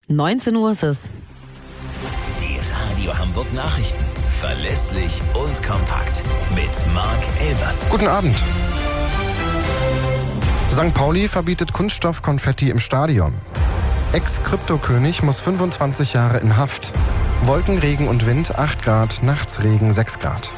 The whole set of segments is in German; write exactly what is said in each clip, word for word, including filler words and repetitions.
neunzehn Uhr ist es. Die Radio Hamburg Nachrichten. Verlässlich und kompakt. Mit Marc Elvers. Guten Abend. Sankt Pauli verbietet Kunststoffkonfetti im Stadion. Ex-Kryptokönig muss fünfundzwanzig Jahre in Haft. Wolken, Regen und Wind acht Grad, nachts Regen sechs Grad.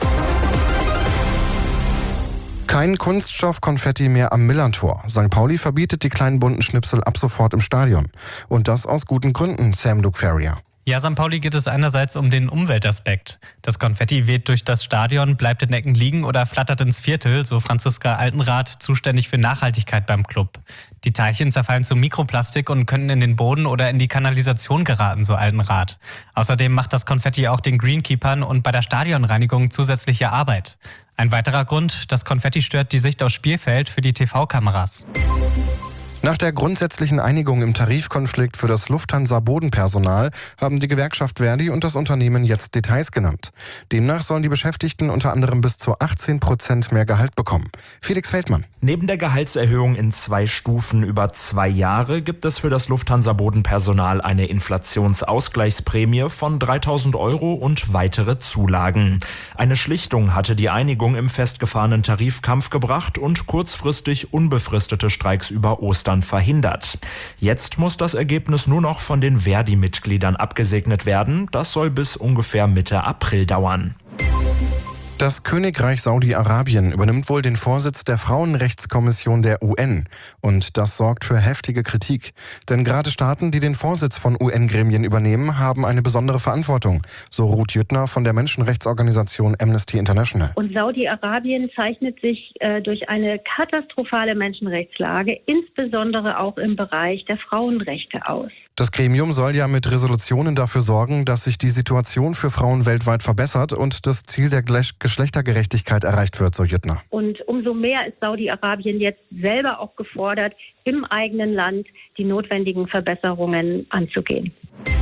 Kein Kunststoffkonfetti mehr am Millerntor. Sankt Pauli verbietet die kleinen bunten Schnipsel ab sofort im Stadion. Und das aus guten Gründen, Sam Luke Ferrier. Ja, Sankt Pauli geht es einerseits um den Umweltaspekt. Das Konfetti weht durch das Stadion, bleibt in Ecken liegen oder flattert ins Viertel, so Franziska Altenrath, zuständig für Nachhaltigkeit beim Club. Die Teilchen zerfallen zu Mikroplastik und können in den Boden oder in die Kanalisation geraten, so Altenrath. Außerdem macht das Konfetti auch den Greenkeepern und bei der Stadionreinigung zusätzliche Arbeit. Ein weiterer Grund, das Konfetti stört die Sicht aufs Spielfeld für die T V-Kameras. Nach der grundsätzlichen Einigung im Tarifkonflikt für das Lufthansa-Bodenpersonal haben die Gewerkschaft Verdi und das Unternehmen jetzt Details genannt. Demnach sollen die Beschäftigten unter anderem bis zu achtzehn Prozent mehr Gehalt bekommen. Felix Feldmann. Neben der Gehaltserhöhung in zwei Stufen über zwei Jahre gibt es für das Lufthansa-Bodenpersonal eine Inflationsausgleichsprämie von dreitausend Euro und weitere Zulagen. Eine Schlichtung hatte die Einigung im festgefahrenen Tarifkampf gebracht und kurzfristig unbefristete Streiks über Ostern verhindert. Jetzt muss das Ergebnis nur noch von den Verdi-Mitgliedern abgesegnet werden. Das soll bis ungefähr Mitte April dauern. Das Königreich Saudi-Arabien übernimmt wohl den Vorsitz der Frauenrechtskommission der U N. Und das sorgt für heftige Kritik. Denn gerade Staaten, die den Vorsitz von U N-Gremien übernehmen, haben eine besondere Verantwortung. So Ruth Jüttner von der Menschenrechtsorganisation Amnesty International. Und Saudi-Arabien zeichnet sich äh, durch eine katastrophale Menschenrechtslage, insbesondere auch im Bereich der Frauenrechte aus. Das Gremium soll ja mit Resolutionen dafür sorgen, dass sich die Situation für Frauen weltweit verbessert und das Ziel der Geschlechtergerechtigkeit erreicht wird, so Jüttner. Und umso mehr ist Saudi-Arabien jetzt selber auch gefordert, im eigenen Land die notwendigen Verbesserungen anzugehen.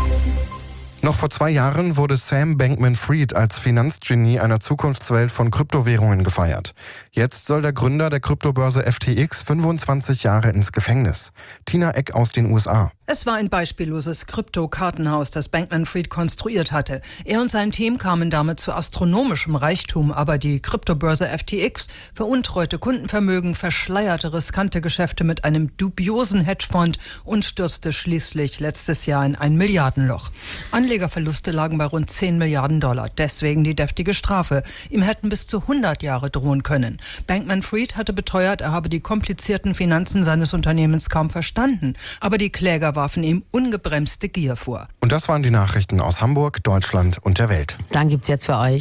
Noch vor zwei Jahren wurde Sam Bankman-Fried als Finanzgenie einer Zukunftswelt von Kryptowährungen gefeiert. Jetzt soll der Gründer der Kryptobörse F T X fünfundzwanzig Jahre ins Gefängnis. Tina Eck aus den U S A. Es war ein beispielloses Krypto-Kartenhaus, das Bankman-Fried konstruiert hatte. Er und sein Team kamen damit zu astronomischem Reichtum, aber die Kryptobörse F T X veruntreute Kundenvermögen, verschleierte riskante Geschäfte mit einem dubiosen Hedgefonds und stürzte schließlich letztes Jahr in ein Milliardenloch. Anlegerverluste lagen bei rund zehn Milliarden Dollar. Deswegen die deftige Strafe. Ihm hätten bis zu hundert Jahre drohen können. Bankman-Fried hatte beteuert, er habe die komplizierten Finanzen seines Unternehmens kaum verstanden. Aber die Kläger warfen ihm ungebremste Gier vor. Und das waren die Nachrichten aus Hamburg, Deutschland und der Welt. Dann gibt's jetzt für euch